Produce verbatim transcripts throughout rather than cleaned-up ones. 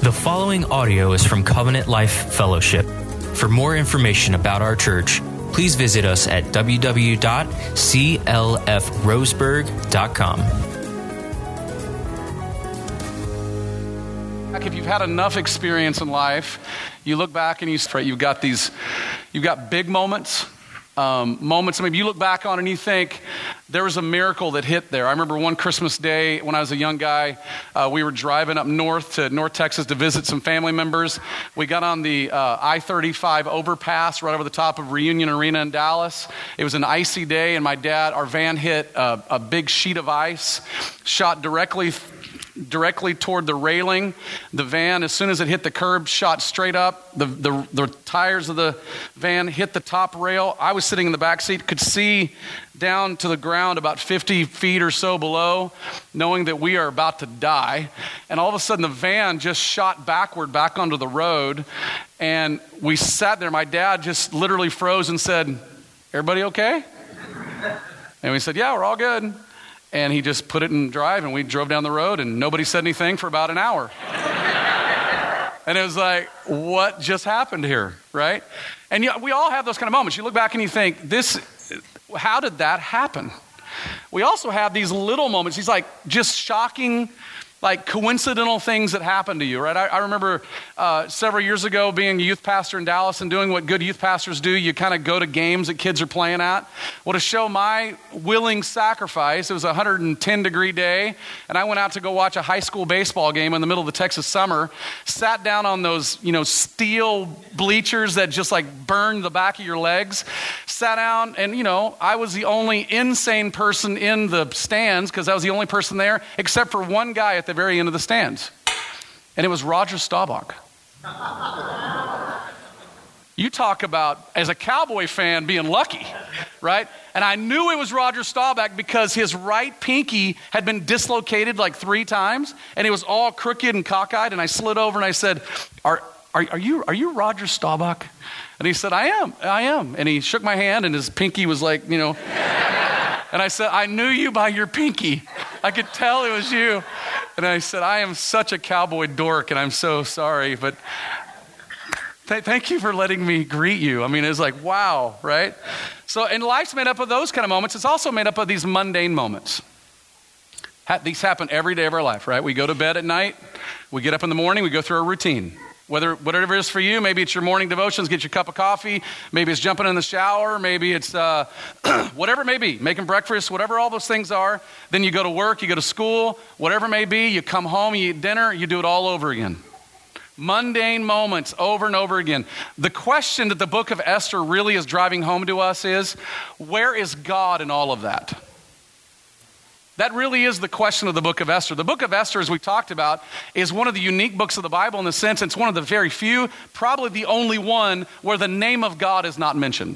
The following audio is from Covenant Life Fellowship. For more information about our church, please visit us at w w w dot c l f roseburg dot com. If you've had enough experience in life, you look back and you you've got these, you've got big moments, um, moments. Maybe you look back on and you think there was a miracle that hit there. I remember one Christmas day when I was a young guy, uh, we were driving up north to North Texas to visit some family members. We got on the uh, I thirty-five overpass right over the top of Reunion Arena in Dallas. It was an icy day, and my dad, our van hit uh, a big sheet of ice, shot directly directly toward the railing. The van, as soon as it hit the curb, shot straight up. The, the the tires of the van hit the top rail. I was sitting in the back seat, could see down to the ground about fifty feet or so below, knowing that we are about to die. And all of a sudden, the van just shot backward back onto the road. And we sat there. My dad just literally froze and said, "Everybody okay?" And we said, "Yeah, we're all good." And he just put it in drive, and we drove down the road, and nobody said anything for about an hour. And it was like, what just happened here, right? And you, we all have those kind of moments. You look back and you think, this, how did that happen? We also have these little moments, these like just shocking, like coincidental things that happen to you, right? I, I remember uh, several years ago being a youth pastor in Dallas and doing what good youth pastors do. You kind of go to games that kids are playing at. Well, to show my willing sacrifice, it was a one hundred ten degree day, and I went out to go watch a high school baseball game in the middle of the Texas summer, sat down on those, you know, steel bleachers that just like burn the back of your legs, sat down, and, you know, I was the only insane person in the stands because I was the only person there, except for one guy at the very end of the stands. And it was Roger Staubach. You talk about, as a Cowboy fan, being lucky, right? And I knew it was Roger Staubach because his right pinky had been dislocated like three times, and it was all crooked and cockeyed. And I slid over and I said, are, are, are you are you Roger Staubach? And he said, I am, I am. And he shook my hand, and his pinky was like, you know. And I said, I knew you by your pinky. I could tell it was you. And I said, I am such a cowboy dork, and I'm so sorry, but th- thank you for letting me greet you. I mean, it's like, wow, right? So, and life's made up of those kind of moments. It's also made up of these mundane moments. Ha- these happen every day of our life, right? We go to bed at night. We get up in the morning. We go through a routine. Whether whatever it is for you, maybe it's your morning devotions, get your cup of coffee, maybe it's jumping in the shower, maybe it's uh, whatever it may be, making breakfast, whatever all those things are. Then you go to work, you go to school, whatever it may be, you come home, you eat dinner, you do it all over again. Mundane moments over and over again. The question that the book of Esther really is driving home to us is, where is God in all of that? That really is the question of the book of Esther. The book of Esther, as we talked about, is one of the unique books of the Bible in the sense it's one of the very few, probably the only one, where the name of God is not mentioned.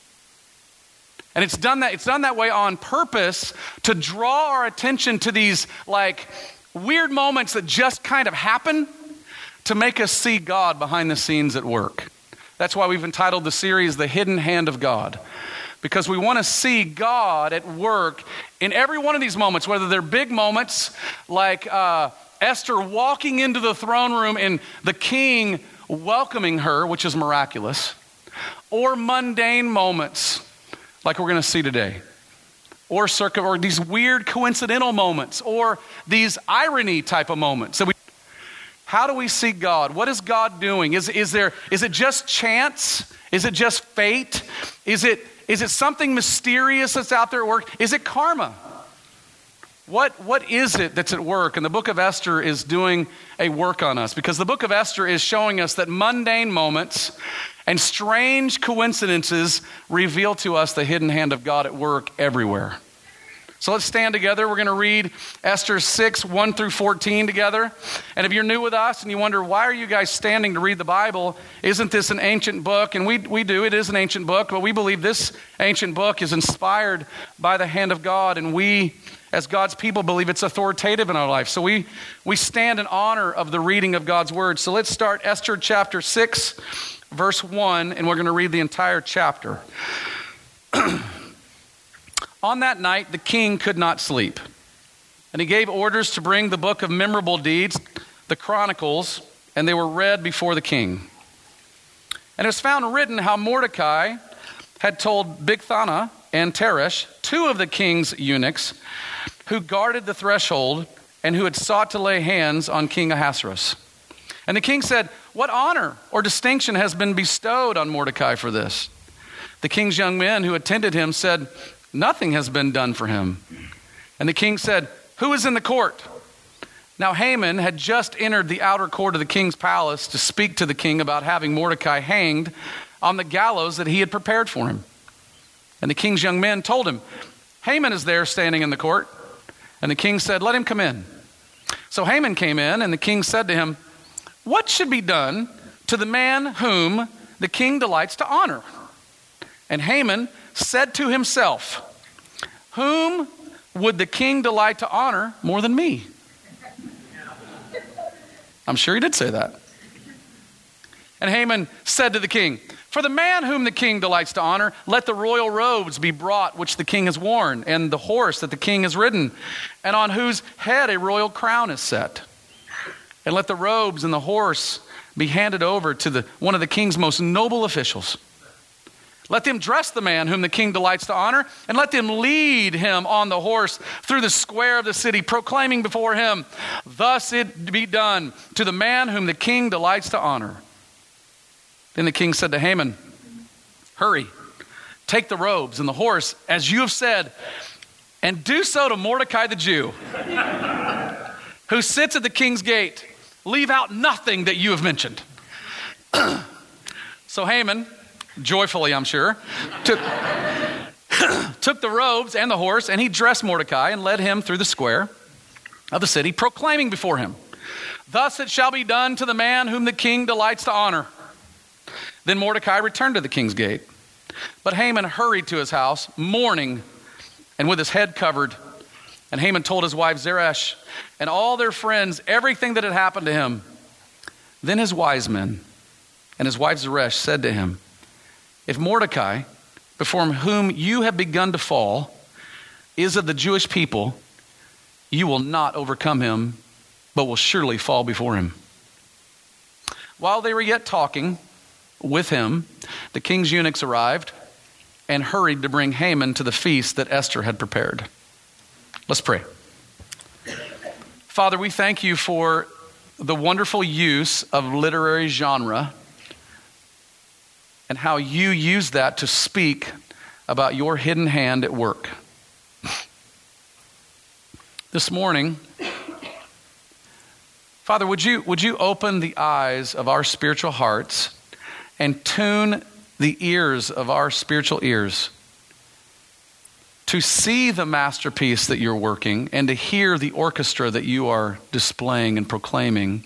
And it's done that, it's done that way on purpose to draw our attention to these like weird moments that just kind of happen to make us see God behind the scenes at work. That's why we've entitled the series, The Hidden Hand of God. Because we want to see God at work in every one of these moments, whether they're big moments like uh, Esther walking into the throne room and the king welcoming her, which is miraculous, or mundane moments like we're going to see today, or, circa, or these weird coincidental moments, or these irony type of moments. So we, how do we see God? What is God doing? Is, is, there, is it just chance? Is it just fate? Is it Is it something mysterious that's out there at work? Is it karma? What, what is it that's at work? And the book of Esther is doing a work on us because the book of Esther is showing us that mundane moments and strange coincidences reveal to us the hidden hand of God at work everywhere. So let's stand together. We're going to read Esther six, one through fourteen together. And if you're new with us and you wonder, why are you guys standing to read the Bible? Isn't this an ancient book? And we we do. It is an ancient book, but we believe this ancient book is inspired by the hand of God. And we, as God's people, believe it's authoritative in our life. So we, we stand in honor of the reading of God's word. So let's start Esther chapter six, verse one, and we're going to read the entire chapter. On that night, the king could not sleep, and he gave orders to bring the book of memorable deeds, the Chronicles, and they were read before the king. And it was found written how Mordecai had told Bigthana and Teresh, two of the king's eunuchs, who guarded the threshold and who had sought to lay hands on King Ahasuerus. And the king said, "What honor or distinction has been bestowed on Mordecai for this?" The king's young men who attended him said, "Nothing has been done for him." And the king said, "Who is in the court?" Now Haman had just entered the outer court of the king's palace to speak to the king about having Mordecai hanged on the gallows that he had prepared for him. And the king's young men told him, "Haman is there standing in the court." And the king said, "Let him come in." So Haman came in, and the king said to him, "What should be done to the man whom the king delights to honor?" And Haman said to himself, "Whom would the king delight to honor more than me?" I'm sure he did say that. And Haman said to the king, "For the man whom the king delights to honor, let the royal robes be brought which the king has worn, and the horse that the king has ridden, and on whose head a royal crown is set. And let the robes and the horse be handed over to the, one of the king's most noble officials. Let them dress the man whom the king delights to honor, and let them lead him on the horse through the square of the city, proclaiming before him, 'Thus it be done to the man whom the king delights to honor.'" Then the king said to Haman, "Hurry, take the robes and the horse, as you have said, and do so to Mordecai the Jew, who sits at the king's gate. Leave out nothing that you have mentioned." So Haman, joyfully I'm sure, took, took the robes and the horse, and he dressed Mordecai and led him through the square of the city, proclaiming before him, "Thus it shall be done to the man whom the king delights to honor." Then Mordecai returned to the king's gate. But Haman hurried to his house, mourning and with his head covered. And Haman told his wife Zeresh and all their friends everything that had happened to him. Then his wise men and his wife Zeresh said to him, "If Mordecai, before whom you have begun to fall, is of the Jewish people, you will not overcome him, but will surely fall before him." While they were yet talking with him, the king's eunuchs arrived and hurried to bring Haman to the feast that Esther had prepared. Let's pray. Father, we thank you for the wonderful use of literary genre and how you use that to speak about your hidden hand at work. This morning, Father, would you, would you open the eyes of our spiritual hearts and tune the ears of our spiritual ears to see the masterpiece that you're working and to hear the orchestra that you are displaying and proclaiming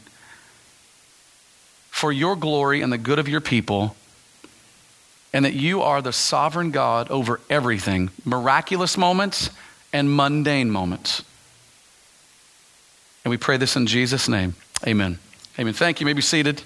for your glory and the good of your people, and that you are the sovereign God over everything, miraculous moments and mundane moments. And we pray this in Jesus' name. Amen. Amen. Thank you. You may be seated.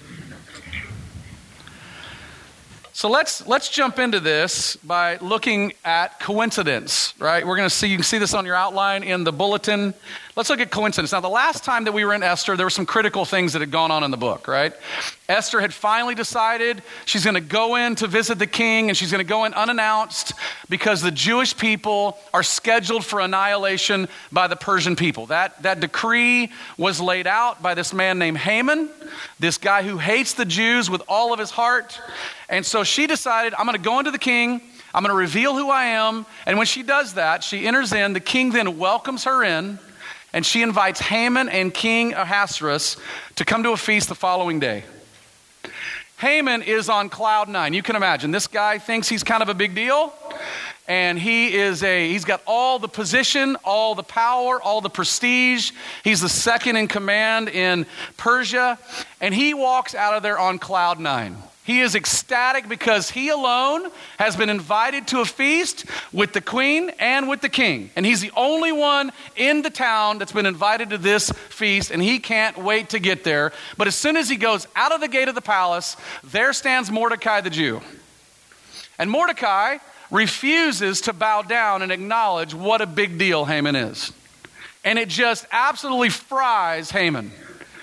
So let's let's jump into this by looking at coincidence, right? We're going to see, you can see this on your outline in the bulletin. Let's look at coincidence. Now, the last time that we were in Esther, there were some critical things that had gone on in the book, right? Esther had finally decided she's going to go in to visit the king, and she's going to go in unannounced because the Jewish people are scheduled for annihilation by the Persian people. That, that decree was laid out by this man named Haman, this guy who hates the Jews with all of his heart. And so she decided, I'm going to go into the king, I'm going to reveal who I am. And when she does that, she enters in. The king then welcomes her in, and she invites Haman and King Ahasuerus to come to a feast the following day. Haman is on cloud nine. You can imagine, this guy thinks he's kind of a big deal. And he is a, he's got all the position, all the power, all the prestige. He's the second in command in Persia. And he walks out of there on cloud nine. He is ecstatic because he alone has been invited to a feast with the queen and with the king. And he's the only one in the town that's been invited to this feast, and he can't wait to get there. But as soon as he goes out of the gate of the palace, there stands Mordecai the Jew. And Mordecai refuses to bow down and acknowledge what a big deal Haman is. And it just absolutely fries Haman.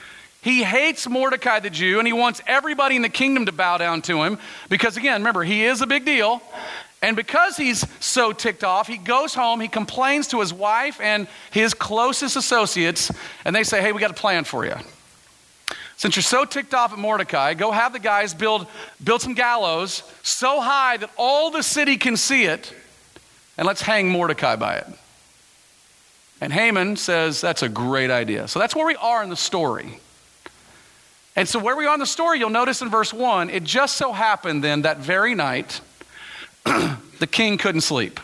He hates Mordecai the Jew, and he wants everybody in the kingdom to bow down to him because, again, remember, he is a big deal. And because he's so ticked off, he goes home, he complains to his wife and his closest associates, and they say, hey, we got a plan for you. Since you're so ticked off at Mordecai, go have the guys build, build some gallows so high that all the city can see it, and let's hang Mordecai by it. And Haman says, that's a great idea. So that's where we are in the story. And so where we are in the story, you'll notice in verse one, it just so happened then that very night, the king couldn't sleep.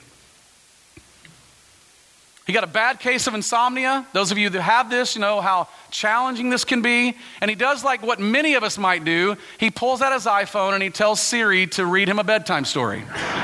He got a bad case of insomnia. Those of you that have this, you know how challenging this can be. And he does like what many of us might do. He pulls out his iPhone and he tells Siri to read him a bedtime story.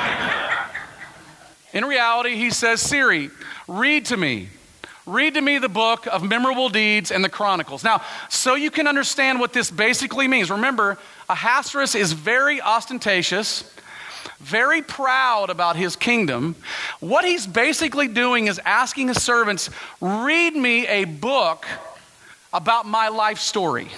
In reality, he says, Siri, read to me. Read to me the book of memorable deeds and the Chronicles. Now, so you can understand what this basically means. Remember, Ahasuerus is very ostentatious, very proud about his kingdom. What he's basically doing is asking his servants, read me a book about my life story.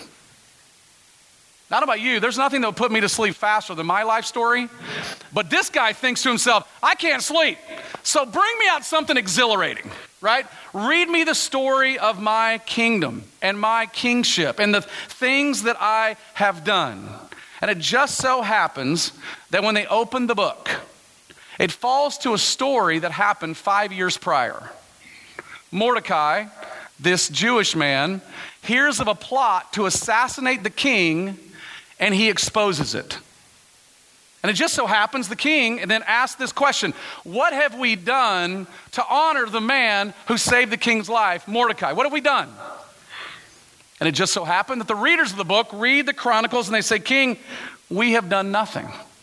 Not about you. There's nothing that will put me to sleep faster than my life story. But this guy thinks to himself, I can't sleep. So bring me out something exhilarating, right? Read me the story of my kingdom and my kingship and the things that I have done. And it just so happens that when they open the book, it falls to a story that happened five years prior. Mordecai, this Jewish man, hears of a plot to assassinate the king, and he exposes it. And it just so happens the king then asks this question, what have we done to honor the man who saved the king's life, Mordecai? What have we done? And it just so happened that the readers of the book read the Chronicles and they say, King, we have done nothing.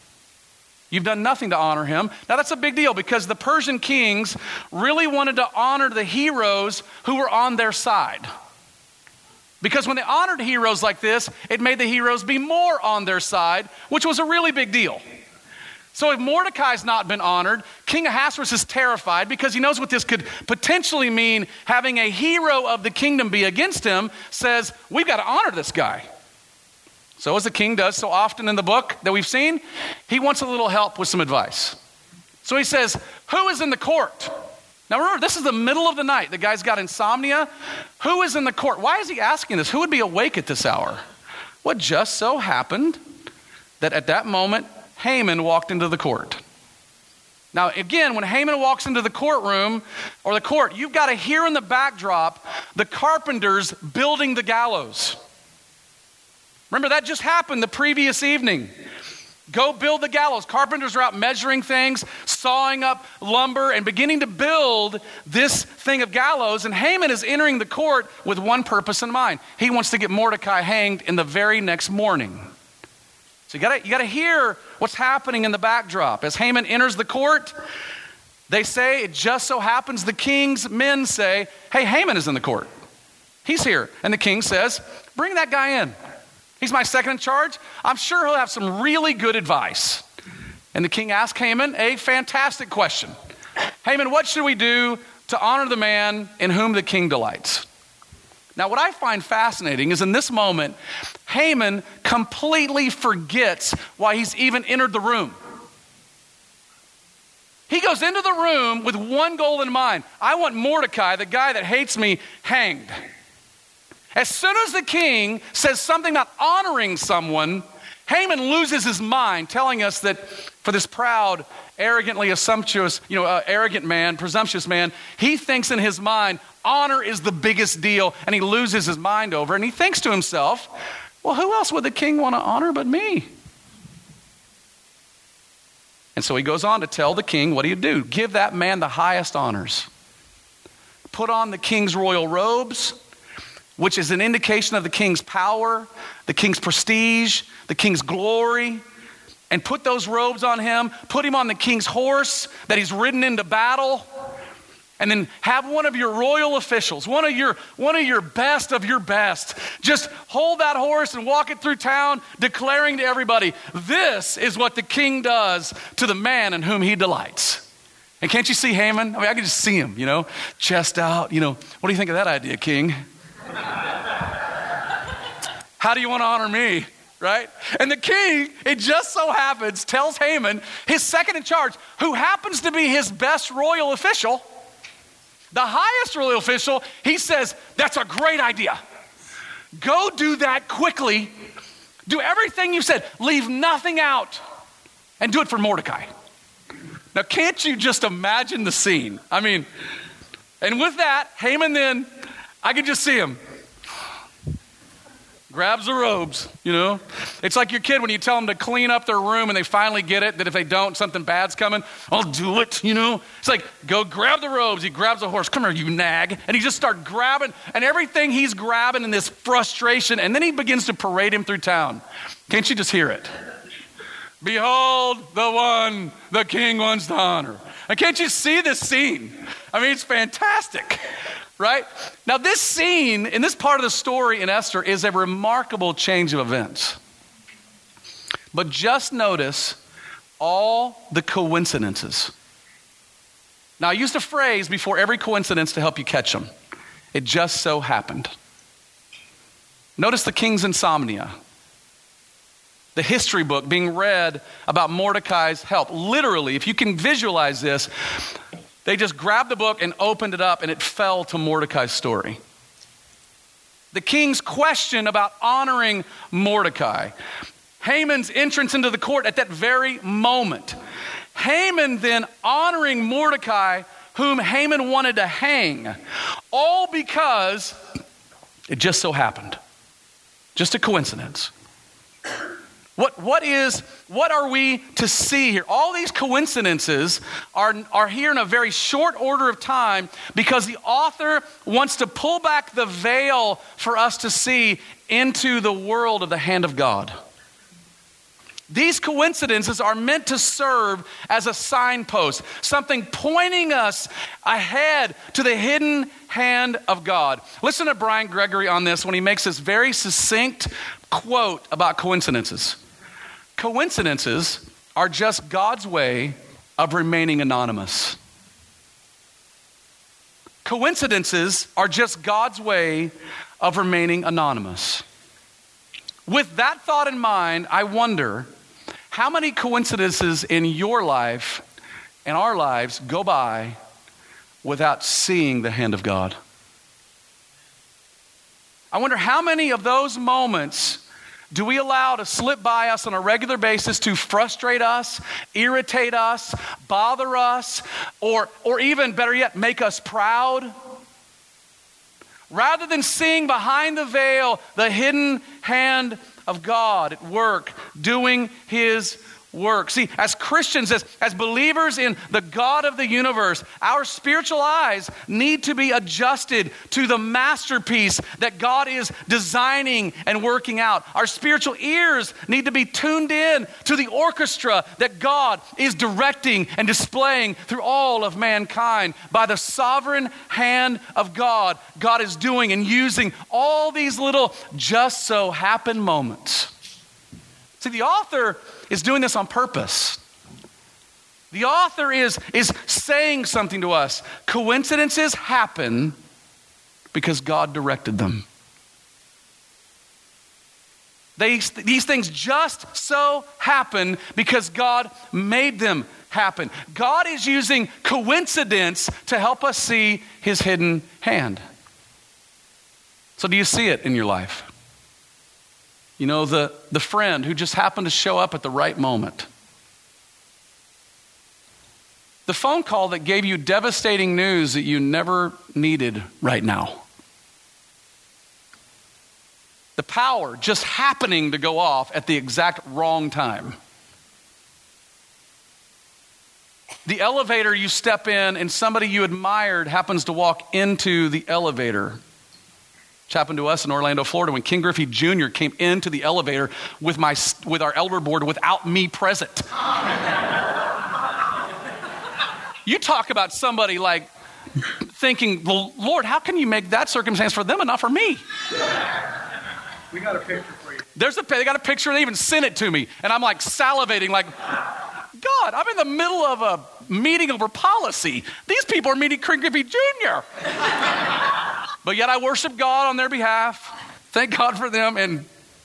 You've done nothing to honor him. Now that's a big deal because the Persian kings really wanted to honor the heroes who were on their side. Because when they honored heroes like this, it made the heroes be more on their side, which was a really big deal. So if Mordecai's not been honored, King Ahasuerus is terrified because he knows what this could potentially mean. Having a hero of the kingdom be against him says, we've got to honor this guy. So as the king does so often in the book that we've seen, he wants a little help with some advice. So he says, who is in the court? Now remember, this is the middle of the night. The guy's got insomnia. Who is in the court? Why is he asking this? Who would be awake at this hour? Well, just so happened that at that moment, Haman walked into the court. Now, again, when Haman walks into the courtroom or the court, you've got to hear in the backdrop the carpenters building the gallows. Remember, that just happened the previous evening. Go build the gallows. Carpenters are out measuring things, sawing up lumber, and beginning to build this thing of gallows. And Haman is entering the court with one purpose in mind. He wants to get Mordecai hanged in the very next morning. So you gotta, you gotta hear what's happening in the backdrop. As Haman enters the court, they say, it just so happens the king's men say, hey, Haman is in the court. He's here. And the king says, bring that guy in. He's my second in charge. I'm sure he'll have some really good advice. And the king asked Haman a fantastic question. Haman, what should we do to honor the man in whom the king delights? Now, what I find fascinating is in this moment, Haman completely forgets why he's even entered the room. He goes into the room with one goal in mind. I want Mordecai, the guy that hates me, hanged. As soon as the king says something about honoring someone, Haman loses his mind, telling us that for this proud, arrogantly assumptuous, you know, uh, arrogant man, presumptuous man, he thinks in his mind, honor is the biggest deal, and he loses his mind over it, and he thinks to himself, well, who else would the king want to honor but me? And so he goes on to tell the king, what do you do? Give that man the highest honors. Put on the king's royal robes, which is an indication of the king's power, the king's prestige, the king's glory, and put those robes on him, put him on the king's horse that he's ridden into battle, and then have one of your royal officials, one of your, one of your best of your best, just hold that horse and walk it through town, declaring to everybody, this is what the king does to the man in whom he delights. And can't you see Haman? I mean, I can just see him, you know, chest out, you know, what do you think of that idea, king? How do you want to honor me? Right? And the king, it just so happens, tells Haman, his second in charge, who happens to be his best royal official, the highest royal official, he says, that's a great idea. Go do that quickly. Do everything you said. Leave nothing out. And do it for Mordecai. Now, can't you just imagine the scene? I mean, and with that, Haman then, I could just see him. Grabs the robes, you know. It's like your kid when you tell them to clean up their room and they finally get it, that if they don't, something bad's coming. I'll do it, you know. It's like, go grab the robes. He grabs a horse. Come here, you nag. And he just starts grabbing, and everything he's grabbing in this frustration, and then he begins to parade him through town. Can't you just hear it? Behold the one the king wants to honor. And can't you see this scene? I mean, it's fantastic. Right? Now, this scene in this part of the story in Esther is a remarkable change of events. But just notice all the coincidences. Now, I used a phrase before every coincidence to help you catch them. It just so happened. Notice the king's insomnia. The history book being read about Mordecai's help. Literally, if you can visualize this, they just grabbed the book and opened it up, and it fell to Mordecai's story. The king's question about honoring Mordecai. Haman's entrance into the court at that very moment. Haman then honoring Mordecai, whom Haman wanted to hang. All because it just so happened. Just a coincidence. What, what is, what are we to see here? All these coincidences are, are here in a very short order of time because the author wants to pull back the veil for us to see into the world of the hand of God. These coincidences are meant to serve as a signpost, something pointing us ahead to the hidden hand of God. Listen to Brian Gregory on this when he makes this very succinct quote about coincidences. Coincidences are just God's way of remaining anonymous. Coincidences are just God's way of remaining anonymous. With that thought in mind, I wonder how many coincidences in your life and our lives go by without seeing the hand of God. I wonder how many of those moments do we allow to slip by us on a regular basis to frustrate us, irritate us, bother us, or, or even better yet, make us proud? Rather than seeing behind the veil the hidden hand of God at work, doing his work. See, as Christians, as, as believers in the God of the universe, our spiritual eyes need to be adjusted to the masterpiece that God is designing and working out. Our spiritual ears need to be tuned in to the orchestra that God is directing and displaying through all of mankind. By the sovereign hand of God, God is doing and using all these little just so happen moments. See, the author is doing this on purpose. The author is, is saying something to us. Coincidences happen because God directed them. They, these things just so happen because God made them happen. God is using coincidence to help us see his hidden hand. So do you see it in your life? You know, the, the friend who just happened to show up at the right moment. The phone call that gave you devastating news that you never needed right now. The power just happening to go off at the exact wrong time. The elevator you step in and somebody you admired happens to walk into the elevator. Which happened to us in Orlando, Florida, when King Griffey Junior came into the elevator with my with our elder board without me present. You talk about somebody like thinking, well, Lord, how can you make that circumstance for them and not for me? We got a picture for you. There's a they got a picture. They even sent it to me, and I'm like salivating, like, God, I'm in the middle of a meeting over policy. These people are meeting King Griffey Junior But yet I worship God on their behalf. Thank God for them. And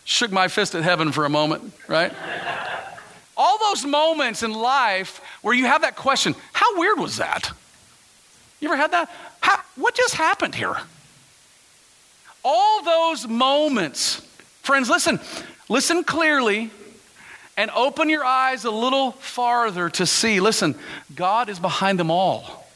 shook my fist at heaven for a moment, right? All those moments in life where you have that question, how weird was that? You ever had that? How, what just happened here? All those moments, friends, listen, listen clearly and open your eyes a little farther to see. Listen, God is behind them all.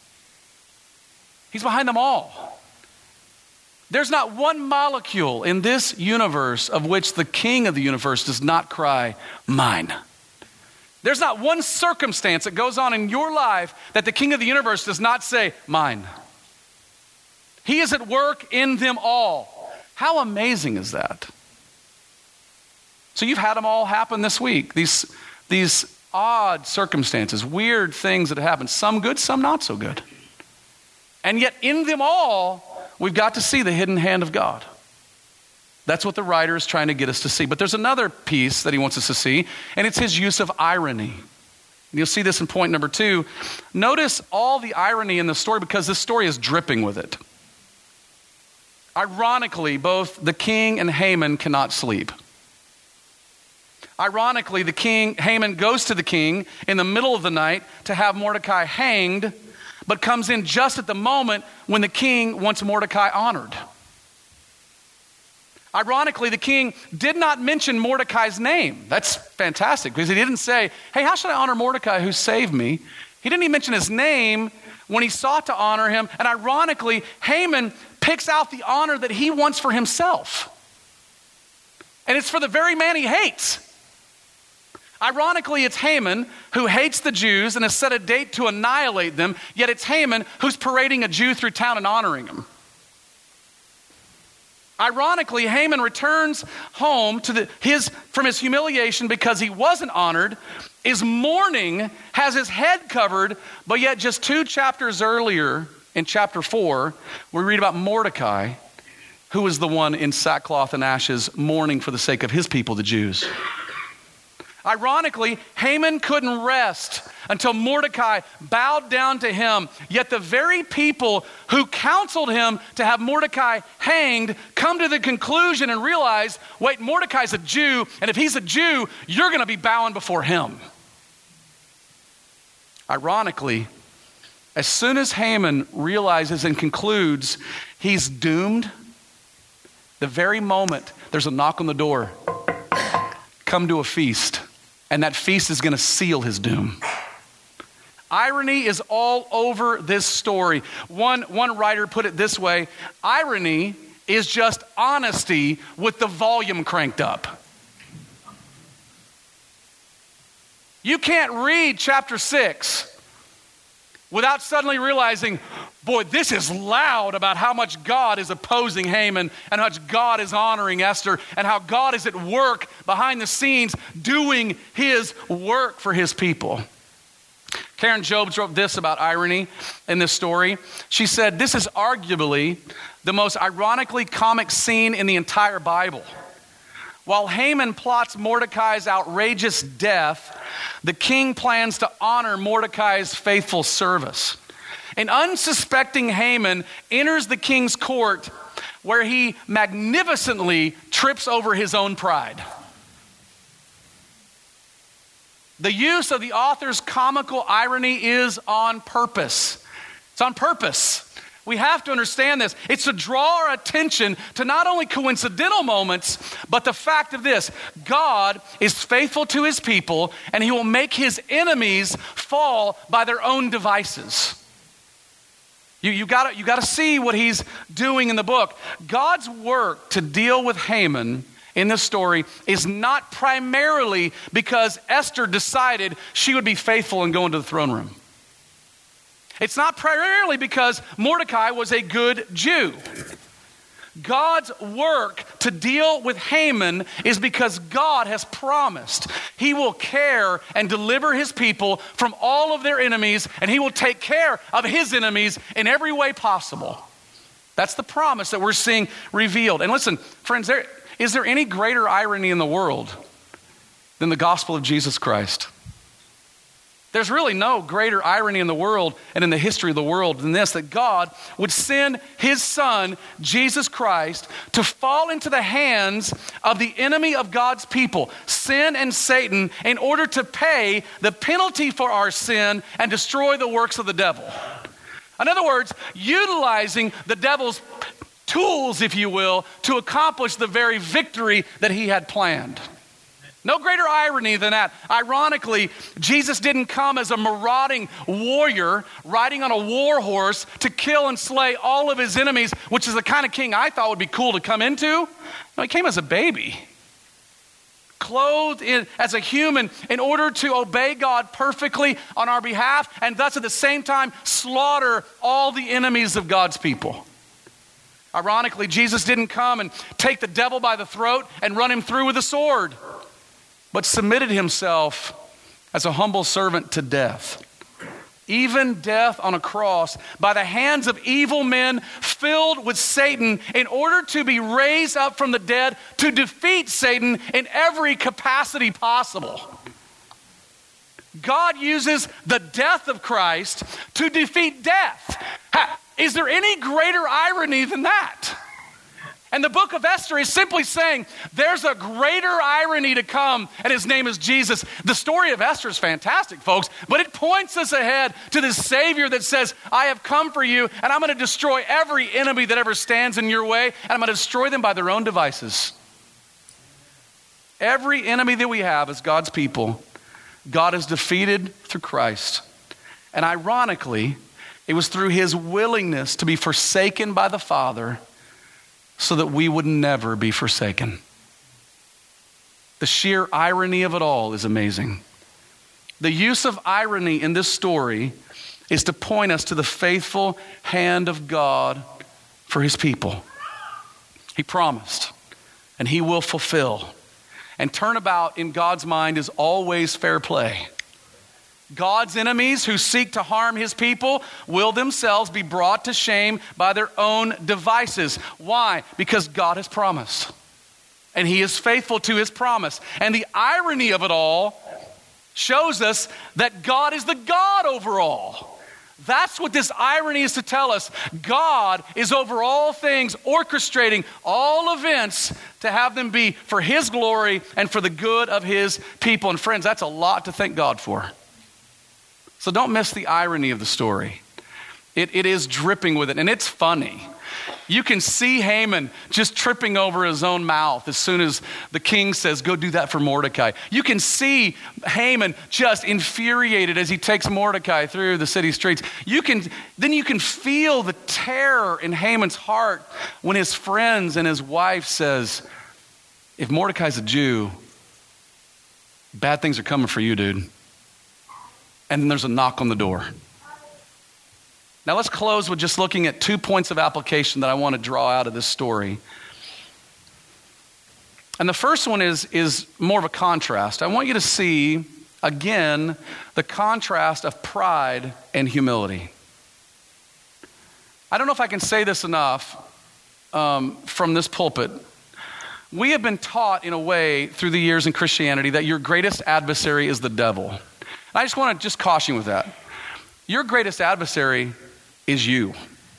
He's behind them all. There's not one molecule in this universe of which the king of the universe does not cry, mine. There's not one circumstance that goes on in your life that the king of the universe does not say, mine. He is at work in them all. How amazing is that? So you've had them all happen this week. These, these odd circumstances, weird things that happen. Some good, some not so good. And yet in them all, we've got to see the hidden hand of God. That's what the writer is trying to get us to see. But there's another piece that he wants us to see, and it's his use of irony. And you'll see this in point number two. Notice all the irony in the story because this story is dripping with it. Ironically, both the king and Haman cannot sleep. Ironically, the king, Haman goes to the king in the middle of the night to have Mordecai hanged, but comes in just at the moment when the king wants Mordecai honored. Ironically, the king did not mention Mordecai's name. That's fantastic because he didn't say, hey, how should I honor Mordecai who saved me? He didn't even mention his name when he sought to honor him. And ironically, Haman picks out the honor that he wants for himself. And it's for the very man he hates. Ironically, it's Haman who hates the Jews and has set a date to annihilate them, yet it's Haman who's parading a Jew through town and honoring him. Ironically, Haman returns home to the, his, from his humiliation because he wasn't honored, is mourning, has his head covered, but yet just two chapters earlier, in chapter four, we read about Mordecai, who was the one in sackcloth and ashes mourning for the sake of his people, the Jews. Ironically, Haman couldn't rest until Mordecai bowed down to him. Yet the very people who counseled him to have Mordecai hanged come to the conclusion and realize, wait, Mordecai's a Jew, and if he's a Jew, you're going to be bowing before him. Ironically, as soon as Haman realizes and concludes he's doomed, the very moment there's a knock on the door, come to a feast. And that feast is going to seal his doom. Irony is all over this story. One, one writer put it this way: irony is just honesty with the volume cranked up. You can't read chapter six without suddenly realizing, boy, this is loud about how much God is opposing Haman and how much God is honoring Esther and how God is at work behind the scenes doing his work for his people. Karen Jobes wrote this about irony in this story. She said, this is arguably the most ironically comic scene in the entire Bible. While Haman plots Mordecai's outrageous death, the king plans to honor Mordecai's faithful service. An unsuspecting Haman enters the king's court where he magnificently trips over his own pride. The use of the author's comical irony is on purpose. It's on purpose. We have to understand this. It's to draw our attention to not only coincidental moments, but the fact of this: God is faithful to his people, and he will make his enemies fall by their own devices. You, you gotta, you gotta see what he's doing in the book. God's work to deal with Haman in this story is not primarily because Esther decided she would be faithful and go into the throne room. It's not primarily because Mordecai was a good Jew. God's work to deal with Haman is because God has promised he will care and deliver his people from all of their enemies, and he will take care of his enemies in every way possible. That's the promise that we're seeing revealed. And listen, friends, there, is there any greater irony in the world than the gospel of Jesus Christ? There's really no greater irony in the world and in the history of the world than this, that God would send his son, Jesus Christ, to fall into the hands of the enemy of God's people, sin and Satan, in order to pay the penalty for our sin and destroy the works of the devil. In other words, utilizing the devil's tools, if you will, to accomplish the very victory that he had planned. No greater irony than that. Ironically, Jesus didn't come as a marauding warrior riding on a war horse to kill and slay all of his enemies, which is the kind of king I thought would be cool to come into. No, he came as a baby, clothed in, as a human, in order to obey God perfectly on our behalf, and thus at the same time slaughter all the enemies of God's people. Ironically, Jesus didn't come and take the devil by the throat and run him through with a sword, but submitted himself as a humble servant to death. Even death on a cross by the hands of evil men filled with Satan, in order to be raised up from the dead to defeat Satan in every capacity possible. God uses the death of Christ to defeat death. Is there any greater irony than that? And the book of Esther is simply saying there's a greater irony to come, and his name is Jesus. The story of Esther is fantastic, folks, but it points us ahead to this Savior that says, I have come for you, and I'm going to destroy every enemy that ever stands in your way, and I'm going to destroy them by their own devices. Every enemy that we have as God's people, God has defeated through Christ. And ironically, it was through his willingness to be forsaken by the Father so that we would never be forsaken. The sheer irony of it all is amazing. The use of irony in this story is to point us to the faithful hand of God for his people. He promised, and he will fulfill. And turnabout in God's mind is always fair play. God's enemies who seek to harm his people will themselves be brought to shame by their own devices. Why? Because God has promised. And he is faithful to his promise. And the irony of it all shows us that God is the God over all. That's what this irony is to tell us. God is over all things, orchestrating all events to have them be for his glory and for the good of his people. And friends, that's a lot to thank God for. So don't miss the irony of the story. It, it is dripping with it, and it's funny. You can see Haman just tripping over his own mouth as soon as the king says, go do that for Mordecai. You can see Haman just infuriated as he takes Mordecai through the city streets. You can, then you can feel the terror in Haman's heart when his friends and his wife says, if Mordecai's a Jew, bad things are coming for you, dude. And then there's a knock on the door. Now let's close with just looking at two points of application that I want to draw out of this story. And the first one is, is more of a contrast. I want you to see, again, the contrast of pride and humility. I don't know if I can say this enough um, from this pulpit. We have been taught in a way through the years in Christianity that your greatest adversary is the devil. I just want to just caution you with that. Your greatest adversary is you.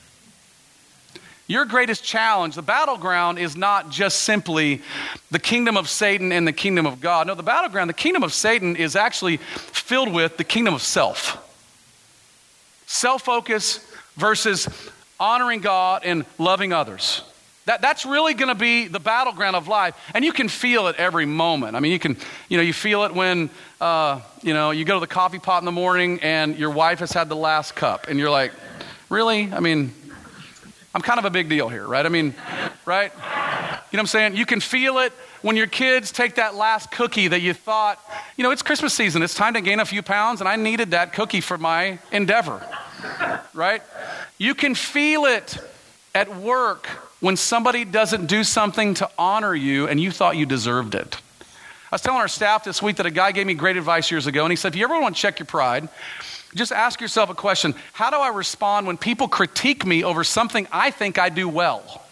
Your greatest challenge, the battleground, is not just simply the kingdom of Satan and the kingdom of God. No, the battleground, the kingdom of Satan is actually filled with the kingdom of self. Self-focus versus honoring God and loving others. That, that's really going to be the battleground of life. And you can feel it every moment. I mean, you can, you know, you feel it when, uh, you know, you go to the coffee pot in the morning and your wife has had the last cup. And you're like, really? I mean, I'm kind of a big deal here, right? I mean, right? You know what I'm saying? You can feel it when your kids take that last cookie that you thought, you know, it's Christmas season. It's time to gain a few pounds. And I needed that cookie for my endeavor, right? You can feel it at work when somebody doesn't do something to honor you and you thought you deserved it. I was telling our staff this week that a guy gave me great advice years ago, and he said, if you ever want to check your pride, just ask yourself a question. How do I respond when people critique me over something I think I do well?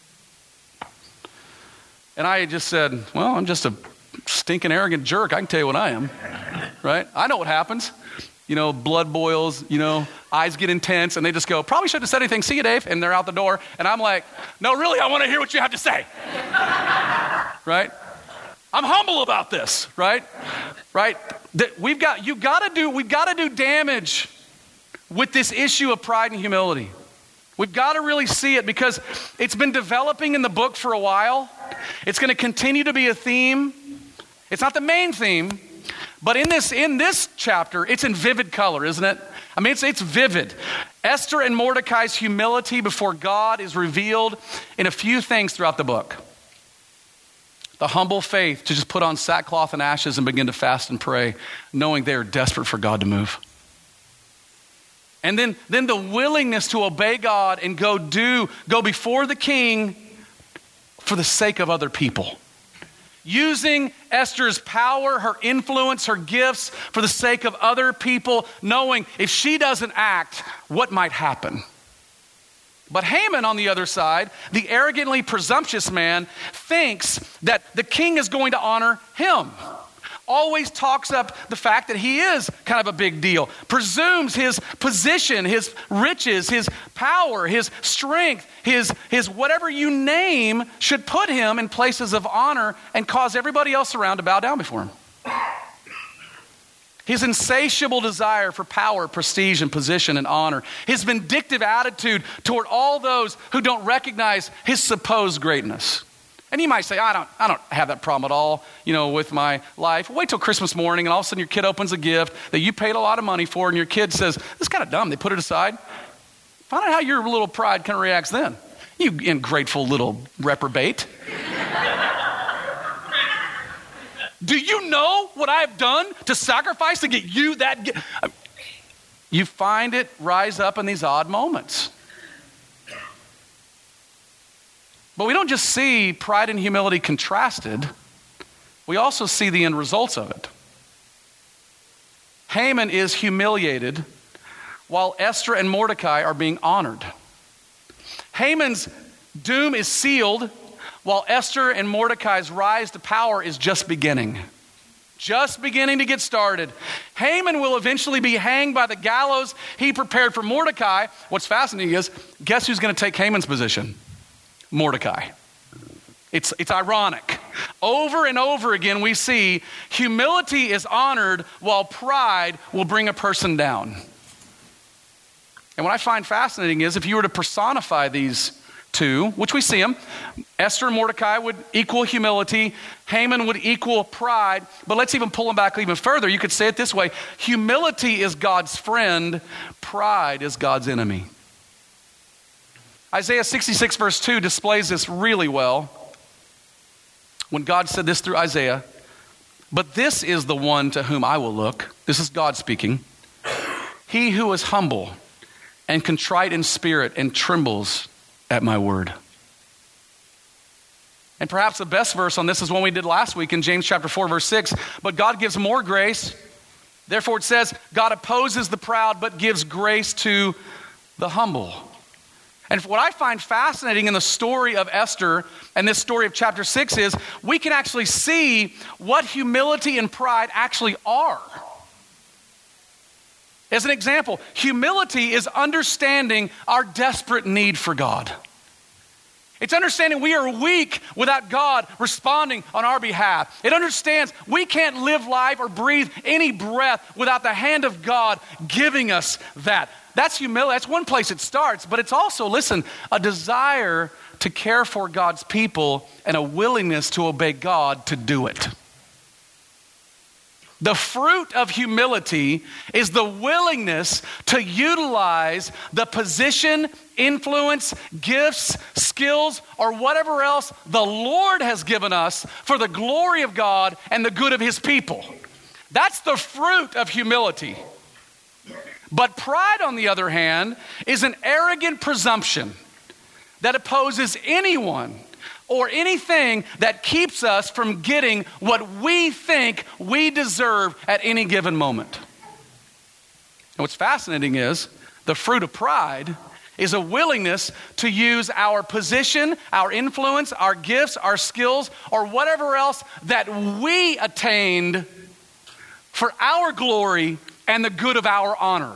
And I just said, well, I'm just a stinking arrogant jerk. I can tell you what I am, right? I know what happens. you know, blood boils, you know, eyes get intense, and they just go, probably shouldn't have said anything, see you, Dave, and they're out the door. And I'm like, no, really, I want to hear what you have to say. Right? I'm humble about this, right? Right? That we've got, you've got to do, we've got to do damage with this issue of pride and humility. We've got to really see it because it's been developing in the book for a while. It's going to continue to be a theme. It's not the main theme, but in this in this chapter, it's in vivid color, isn't it? I mean, it's it's vivid. Esther and Mordecai's humility before God is revealed in a few things throughout the book. The humble faith to just put on sackcloth and ashes and begin to fast and pray, knowing they are desperate for God to move. And then, then the willingness to obey God and go do, go before the king for the sake of other people. Using Esther's power, her influence, her gifts for the sake of other people, knowing if she doesn't act, what might happen. But Haman, on the other side, the arrogantly presumptuous man, thinks that the king is going to honor him. Always talks up the fact that he is kind of a big deal. Presumes his position, his riches, his power, his strength, his, his whatever you name should put him in places of honor and cause everybody else around to bow down before him. His insatiable desire for power, prestige, and position and honor. His vindictive attitude toward all those who don't recognize his supposed greatness. And you might say, I don't, I don't have that problem at all, you know, with my life. Wait till Christmas morning and all of a sudden your kid opens a gift that you paid a lot of money for and your kid says, this is kind of dumb. They put it aside. Find out how your little pride kind of reacts then. You ingrateful little reprobate. Do you know what I've done to sacrifice to get you that gift? You find it rise up in these odd moments. But we don't just see pride and humility contrasted. We also see the end results of it. Haman is humiliated while Esther and Mordecai are being honored. Haman's doom is sealed while Esther and Mordecai's rise to power is just beginning. Just beginning to get started. Haman will eventually be hanged by the gallows he prepared for Mordecai. What's fascinating is, guess who's going to take Haman's position? Mordecai. It's, it's ironic. Over and over again we see humility is honored while pride will bring a person down. And what I find fascinating is if you were to personify these two, which we see them, Esther and Mordecai would equal humility, Haman would equal pride, but let's even pull them back even further. You could say it this way, humility is God's friend, pride is God's enemy. Isaiah sixty-six verse two displays this really well when God said this through Isaiah, but this is the one to whom I will look. This is God speaking. He who is humble and contrite in spirit and trembles at my word. And perhaps the best verse on this is one we did last week in James chapter four verse six, but God gives more grace. Therefore it says, God opposes the proud but gives grace to the humble. And what I find fascinating in the story of Esther and this story of chapter six is we can actually see what humility and pride actually are. As an example, humility is understanding our desperate need for God. It's understanding we are weak without God responding on our behalf. It understands we can't live life or breathe any breath without the hand of God giving us that. That's humility. That's one place it starts, but it's also, listen, a desire to care for God's people and a willingness to obey God to do it. The fruit of humility is the willingness to utilize the position, influence, gifts, skills, or whatever else the Lord has given us for the glory of God and the good of his people. That's the fruit of humility. But pride, on the other hand, is an arrogant presumption that opposes anyone or anything that keeps us from getting what we think we deserve at any given moment. And what's fascinating is the fruit of pride is a willingness to use our position, our influence, our gifts, our skills, or whatever else that we attained for our glory and the good of our honor.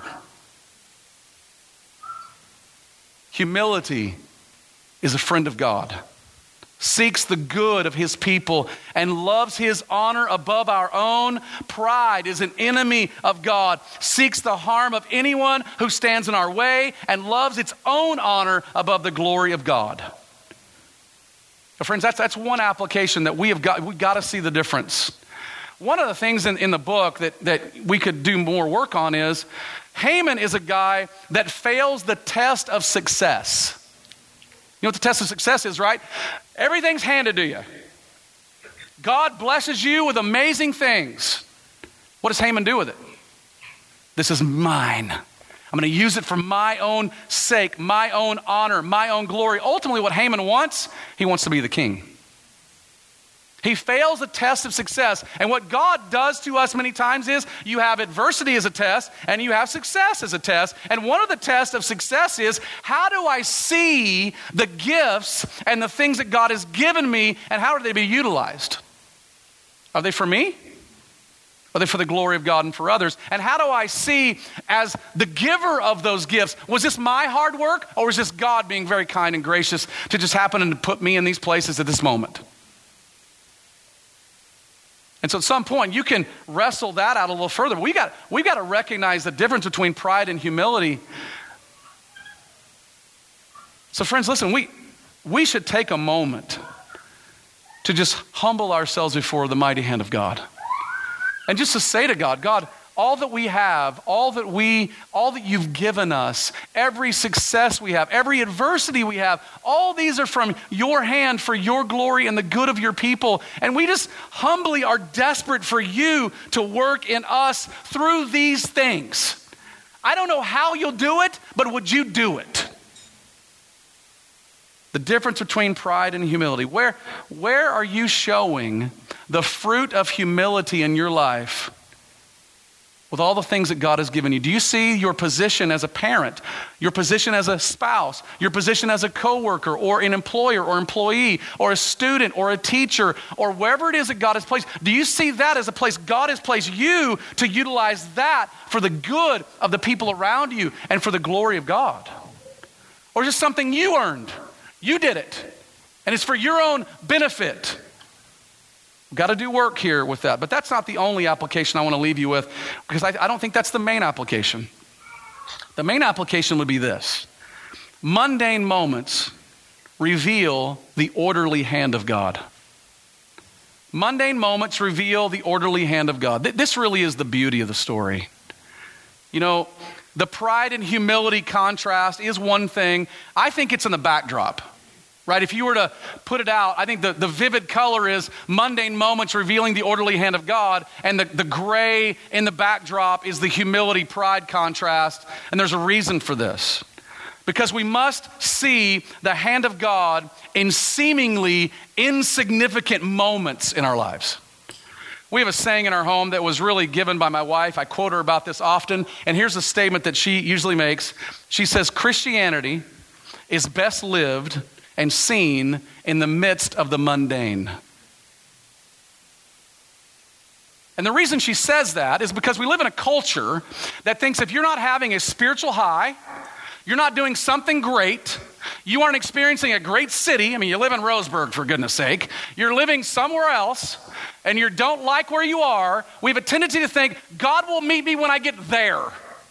Humility is a friend of God, seeks the good of his people, and loves his honor above our own. Pride is an enemy of God, seeks the harm of anyone who stands in our way, and loves its own honor above the glory of God. Now, friends, that's, that's one application that we have got, we've got to see the difference. One of the things in, in the book that, that we could do more work on is Haman is a guy that fails the test of success. You know what the test of success is, right? Everything's handed to you. God blesses you with amazing things. What does Haman do with it? This is mine. I'm going to use it for my own sake, my own honor, my own glory. Ultimately, what Haman wants, he wants to be the king. He fails the test of success. And what God does to us many times is you have adversity as a test and you have success as a test. And one of the tests of success is, how do I see the gifts and the things that God has given me, and how are they be utilized? Are they for me? Are they for the glory of God and for others? And how do I see, as the giver of those gifts, was this my hard work, or was this God being very kind and gracious to just happen and put me in these places at this moment? And so at some point, you can wrestle that out a little further. We got, we got to recognize the difference between pride and humility. So friends, listen, we, we should take a moment to just humble ourselves before the mighty hand of God. And just to say to God, God, all that we have, all that we, all that you've given us, every success we have, every adversity we have, all these are from your hand for your glory and the good of your people. And we just humbly are desperate for you to work in us through these things. I don't know how you'll do it, but would you do it? The difference between pride and humility. Where, where are you showing the fruit of humility in your life? With all the things that God has given you, do you see your position as a parent, your position as a spouse, your position as a coworker or an employer or employee or a student or a teacher or wherever it is that God has placed? Do you see that as a place God has placed you to utilize that for the good of the people around you and for the glory of God? Or is it something you earned? You did it, and it's for your own benefit. We've got to do work here with that. But that's not the only application I want to leave you with, because I, I don't think that's the main application. The main application would be this: mundane moments reveal the orderly hand of God. Mundane moments reveal the orderly hand of God. This really is the beauty of the story. You know, the pride and humility contrast is one thing. I think it's in the backdrop. Right? If you were to put it out, I think the, the vivid color is mundane moments revealing the orderly hand of God, and the, the gray in the backdrop is the humility pride contrast. And there's a reason for this. Because we must see the hand of God in seemingly insignificant moments in our lives. We have a saying in our home that was really given by my wife. I quote her about this often. And here's a statement that she usually makes. She says, Christianity is best lived and seen in the midst of the mundane. And the reason she says that is because we live in a culture that thinks if you're not having a spiritual high, you're not doing something great, you aren't experiencing a great city. I mean, you live in Roseburg, for goodness sake. You're living somewhere else, and you don't like where you are. We have a tendency to think, God will meet me when I get there.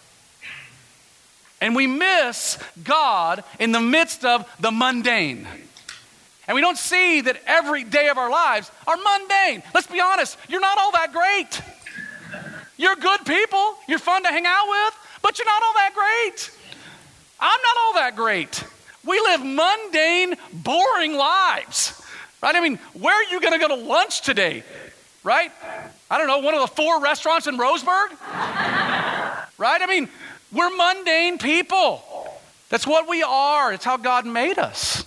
And we miss God in the midst of the mundane. And we don't see that every day of our lives are mundane. Let's be honest, you're not all that great. You're good people, you're fun to hang out with, but you're not all that great. I'm not all that great. We live mundane, boring lives, right? I mean, where are you going to go to lunch today, right? I don't know, one of the four restaurants in Roseburg, right? I mean, we're mundane people. That's what we are. It's how God made us.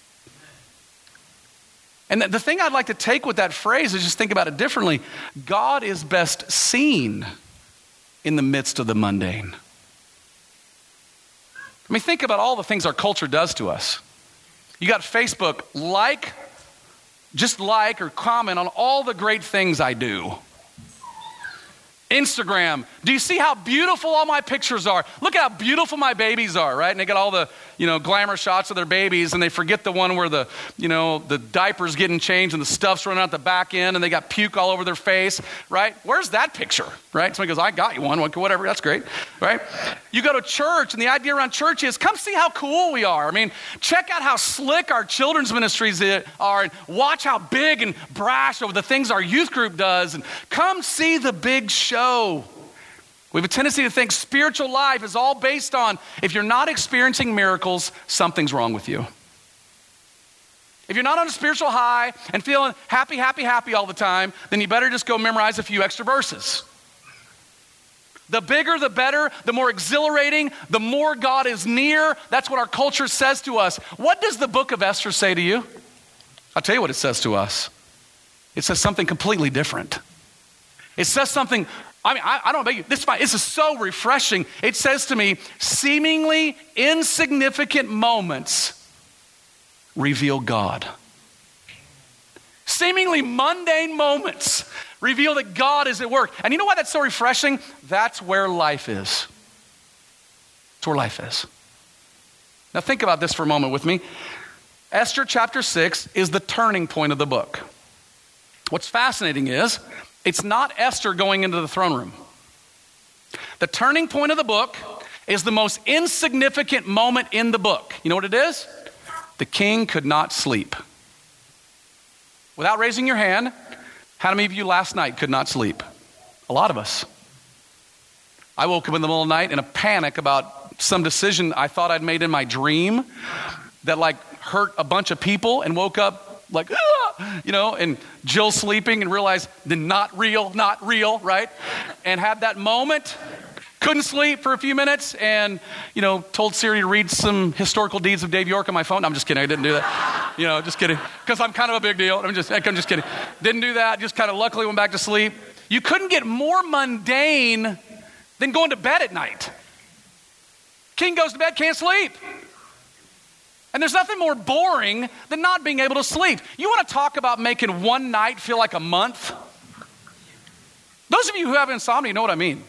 And the, the thing I'd like to take with that phrase is just think about it differently. God is best seen in the midst of the mundane. I mean, think about all the things our culture does to us. You got Facebook, like, just like or comment on all the great things I do. Instagram. Do you see how beautiful all my pictures are? Look how beautiful my babies are, right? And they got all the, you know, glamour shots of their babies, and they forget the one where the, you know, the diaper's getting changed and the stuff's running out the back end and they got puke all over their face, right? Where's that picture, right? Somebody goes, I got you one, whatever, that's great, right? You go to church, and the idea around church is, come see how cool we are. I mean, check out how slick our children's ministries are, and watch how big and brash over the things our youth group does, and come see the big show. We have a tendency to think spiritual life is all based on, if you're not experiencing miracles, something's wrong with you. If you're not on a spiritual high and feeling happy, happy, happy all the time, then you better just go memorize a few extra verses. The bigger, the better, the more exhilarating, the more God is near. That's what our culture says to us. What does the book of Esther say to you? I'll tell you what it says to us. It says something completely different. It says something, I mean, I, I don't know about you, this is, fine. This is so refreshing. It says to me, seemingly insignificant moments reveal God. Seemingly mundane moments reveal that God is at work. And you know why that's so refreshing? That's where life is. That's where life is. Now think about this for a moment with me. Esther chapter six is the turning point of the book. What's fascinating is, it's not Esther going into the throne room. The turning point of the book is the most insignificant moment in the book. You know what it is? The king could not sleep. Without raising your hand, how many of you last night could not sleep? A lot of us. I woke up in the middle of the night in a panic about some decision I thought I'd made in my dream that like hurt a bunch of people, and woke up like, ah! you know, and Jill sleeping and realized the not real, not real, right? And had that moment, couldn't sleep for a few minutes, and, you know, told Siri to read some historical deeds of Dave York on my phone. No, I'm just kidding, I didn't do that. You know, just kidding. Because I'm kind of a big deal. I'm just, I'm just kidding. Didn't do that, just kind of luckily went back to sleep. You couldn't get more mundane than going to bed at night. King goes to bed, can't sleep. And there's nothing more boring than not being able to sleep. You want to talk about making one night feel like a month? Those of you who have insomnia know what I mean.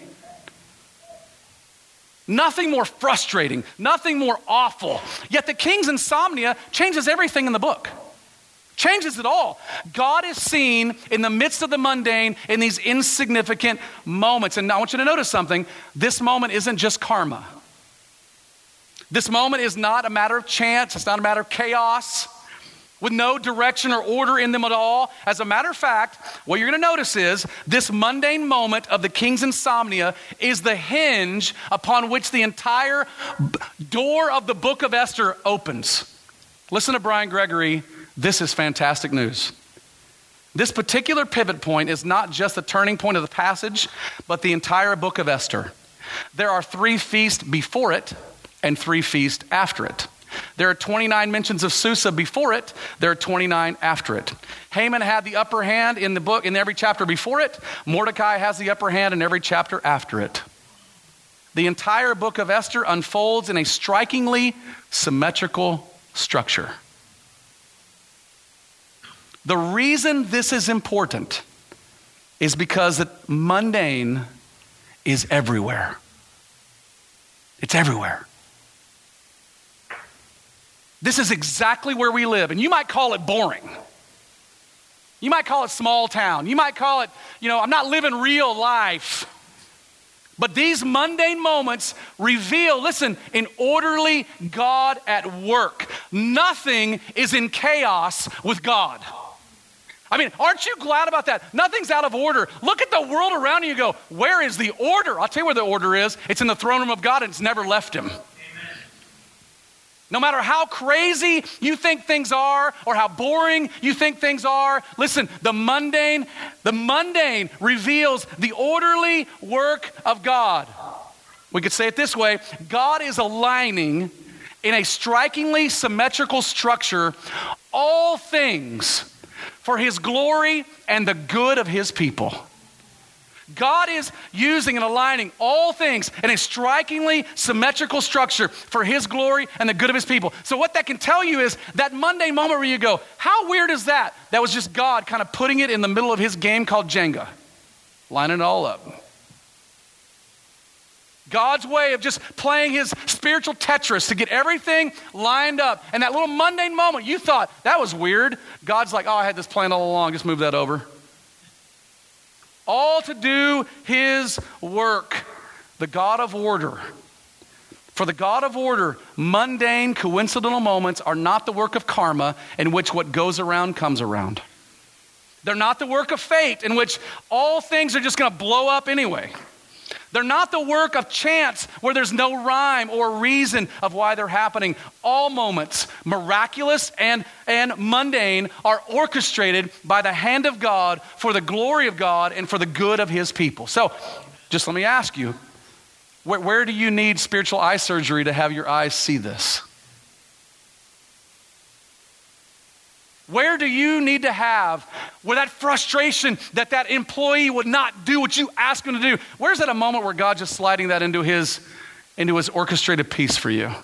Nothing more frustrating, nothing more awful. Yet the king's insomnia changes everything in the book. Changes it all. God is seen in the midst of the mundane in these insignificant moments. And I want you to notice something. This moment isn't just karma. This moment is not a matter of chance. It's not a matter of chaos with no direction or order in them at all. As a matter of fact, what you're going to notice is this mundane moment of the king's insomnia is the hinge upon which the entire door of the book of Esther opens. Listen to Brian Gregory. This is fantastic news. This particular pivot point is not just the turning point of the passage, but the entire book of Esther. There are three feasts before it and three feasts after it. There are twenty-nine mentions of Susa before it. There are twenty-nine after it. Haman had the upper hand in the book, in every chapter before it. Mordecai has the upper hand in every chapter after it. The entire book of Esther unfolds in a strikingly symmetrical structure. The reason this is important is because the mundane is everywhere. It's everywhere. This is exactly where we live. And you might call it boring. You might call it small town. You might call it, you know, I'm not living real life. But these mundane moments reveal, listen, an orderly God at work. Nothing is in chaos with God. I mean, aren't you glad about that? Nothing's out of order. Look at the world around you and go, where is the order? I'll tell you where the order is. It's in the throne room of God, and it's never left him. No matter how crazy you think things are or how boring you think things are, listen, the mundane, the mundane reveals the orderly work of God. We could say it this way: God is aligning in a strikingly symmetrical structure all things for his glory and the good of his people. God is using and aligning all things in a strikingly symmetrical structure for his glory and the good of his people. So what that can tell you is that mundane moment where you go, how weird is that? That was just God kind of putting it in the middle of his game called Jenga, lining it all up. God's way of just playing his spiritual Tetris to get everything lined up. And that little mundane moment, you thought, that was weird. God's like, oh, I had this plan all along. Just move that over. All to do his work. The God of order. For the God of order, mundane, coincidental moments are not the work of karma in which what goes around comes around. They're not the work of fate in which all things are just going to blow up anyway. They're not the work of chance where there's no rhyme or reason of why they're happening. All moments, miraculous and, and mundane, are orchestrated by the hand of God for the glory of God and for the good of his people. So, just let me ask you, where, where do you need spiritual eye surgery to have your eyes see this? Where do you need to have, where that frustration that that employee would not do what you ask him to do, where's that a moment where God's just sliding that into his, into his orchestrated peace for you?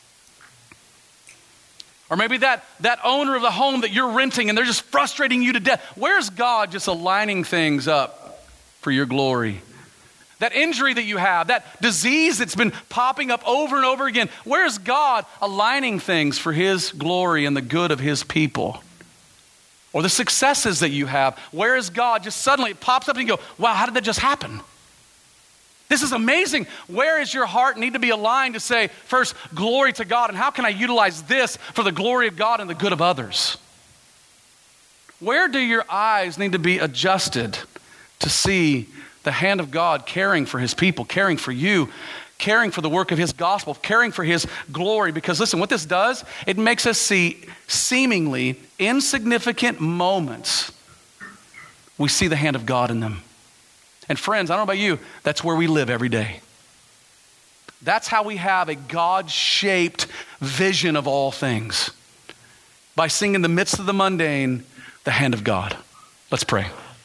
Or maybe that, that owner of the home that you're renting and they're just frustrating you to death. Where's God just aligning things up for your glory? That injury that you have, that disease that's been popping up over and over again, where's God aligning things for his glory and the good of his people? Or the successes that you have, where is God? Just suddenly it pops up and you go, wow, how did that just happen? This is amazing. Where is your heart need to be aligned to say, first, glory to God, and how can I utilize this for the glory of God and the good of others? Where do your eyes need to be adjusted to see the hand of God caring for his people, caring for you, caring for the work of his gospel, caring for his glory? Because listen, what this does, it makes us see seemingly insignificant moments. We see the hand of God in them. And friends, I don't know about you, that's where we live every day. That's how we have a God-shaped vision of all things. By seeing in the midst of the mundane, the hand of God. Let's pray.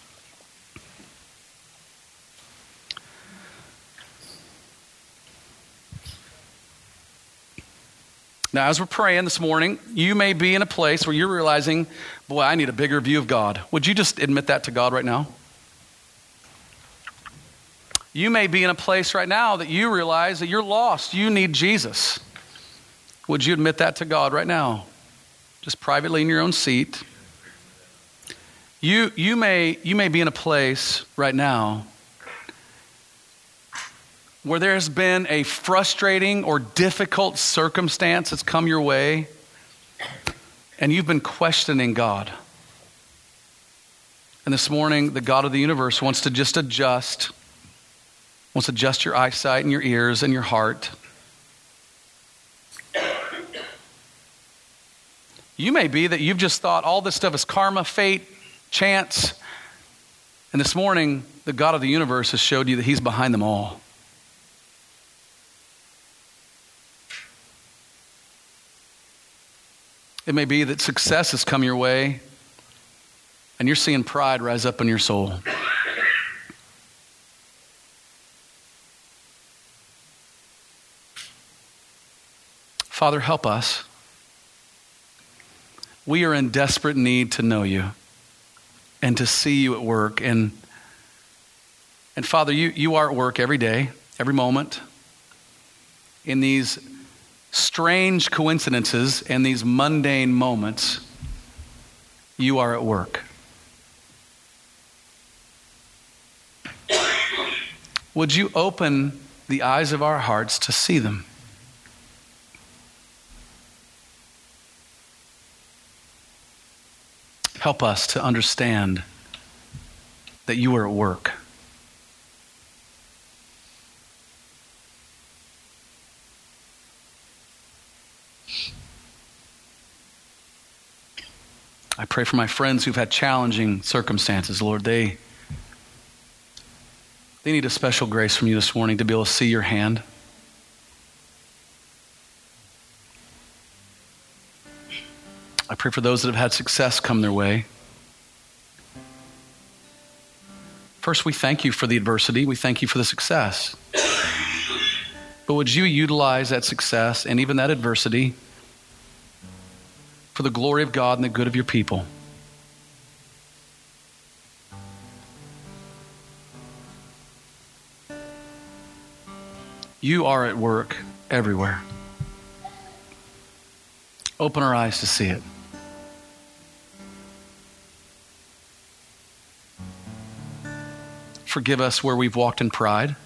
Now, as we're praying this morning, you may be in a place where you're realizing, boy, I need a bigger view of God. Would you just admit that to God right now? You may be in a place right now that you realize that you're lost. You need Jesus. Would you admit that to God right now? Just privately in your own seat. You, you, may, you may be in a place right now where there's been a frustrating or difficult circumstance that's come your way, and you've been questioning God. And this morning, the God of the universe wants to just adjust, wants to adjust your eyesight and your ears and your heart. You may be that you've just thought all this stuff is karma, fate, chance. And this morning, the God of the universe has showed you that he's behind them all. It may be that success has come your way and you're seeing pride rise up in your soul. Father, help us. We are in desperate need to know you and to see you at work. And, and Father, you, you are at work every day, every moment in these strange coincidences and these mundane moments. You are at work. Would you open the eyes of our hearts to see them? Help us to understand that you are at work. I pray for my friends who've had challenging circumstances, Lord. They, they need a special grace from you this morning to be able to see your hand. I pray for those that have had success come their way. First, we thank you for the adversity. We thank you for the success. But would you utilize that success and even that adversity for the glory of God and the good of your people? You are at work everywhere. Open our eyes to see it. Forgive us where we've walked in pride.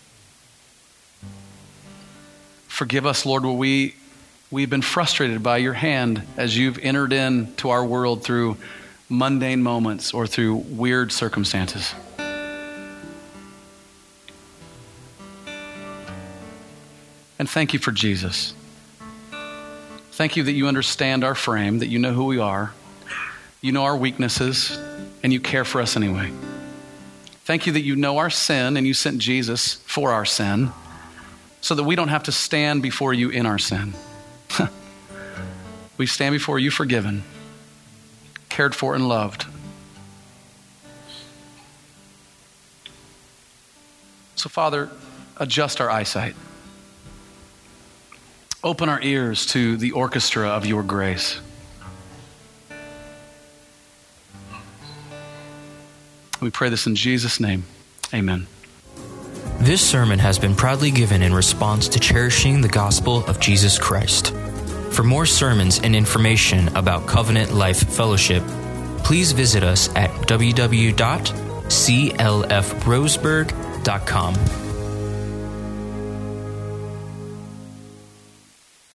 Forgive us, Lord, where we, we've been frustrated by your hand as you've entered into our world through mundane moments or through weird circumstances. And thank you for Jesus. Thank you that you understand our frame, that you know who we are, you know our weaknesses, and you care for us anyway. Thank you that you know our sin and you sent Jesus for our sin so that we don't have to stand before you in our sin. We stand before you forgiven, cared for and loved. So Father, adjust our eyesight. Open our ears to the orchestra of your grace. We pray this in Jesus' name. Amen. This sermon has been proudly given in response to cherishing the gospel of Jesus Christ. For more sermons and information about Covenant Life Fellowship, please visit us at w w w dot c l f roseburg dot com.